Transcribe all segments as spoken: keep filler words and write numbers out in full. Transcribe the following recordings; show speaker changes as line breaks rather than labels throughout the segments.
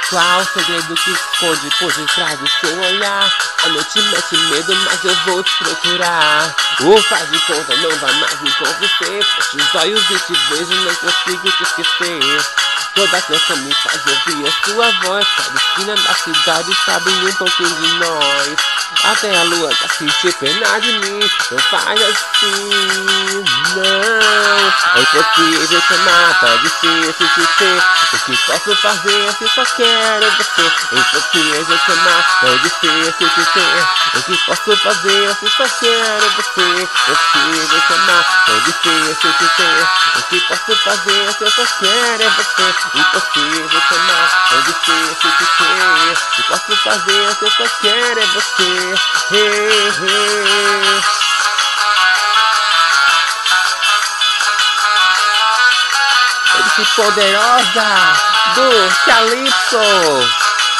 Qual o segredo que esconde por detrás do seu olhar? A noite mete medo, mas eu vou te procurar. O faz de conta não vai mais me convencer. Fecho os olhos e te vejo, não consigo te esquecer. Toda canção me faz ouvir a sua voz. Cada esquina da cidade sabe um pouquinho de nós. Até a lua já sentiu pena de mim. Não faz assim, não. É impossível te amar, tá difícil te ter. O que posso fazer se só quero você? É impossível te amar, tão difícil te ter. O que posso fazer se só quero você? É impossível te amar, tão difícil te ter. O que posso fazer se eu só quero é você? Impossível te amar, tão difícil te ter. O que posso fazer se eu só quero é você? Hey, hey. Esse poderosa do Calypso.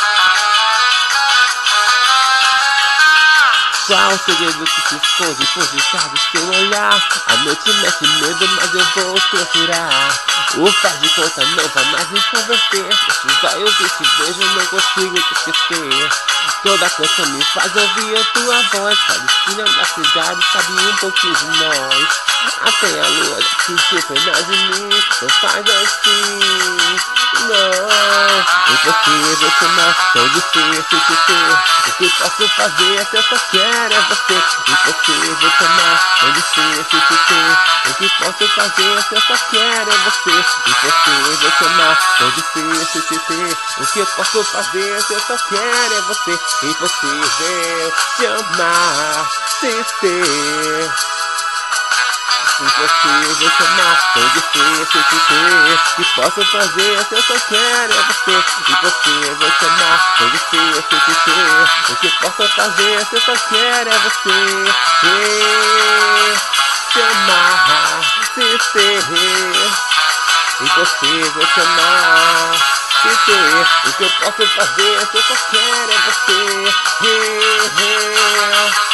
Qual o segredo que se esconde por detrás do seu olhar? A noite mete medo, mas eu vou procurar. O faz de conta não vai mais me convencer. Fecho os olhos e te vejo, não consigo te esquecer. Toda canção me faz ouvir a tua voz. Cada esquina da cidade sabe um pouquinho de nós. Até a lua já sentiu pena de mim. Não faz assim, não. Impossível te amar, tão difícil te ter. O que posso fazer se eu só quero é você? Impossível te amar, tão difícil te ter. O que posso fazer se eu só quero é você? Impossível te amar, tão difícil te ter. O que posso fazer se eu só quero é você? Impossível te amar, se ter. Impossível te amar, tão difícil te ter. O que posso fazer se eu só quero é você? Impossível te amar, tão difícil te ter. O que posso fazer se eu só quero é você? E te amar, se ter. Impossível te amar, se ter. O que eu posso fazer se eu só quero é você? E, e.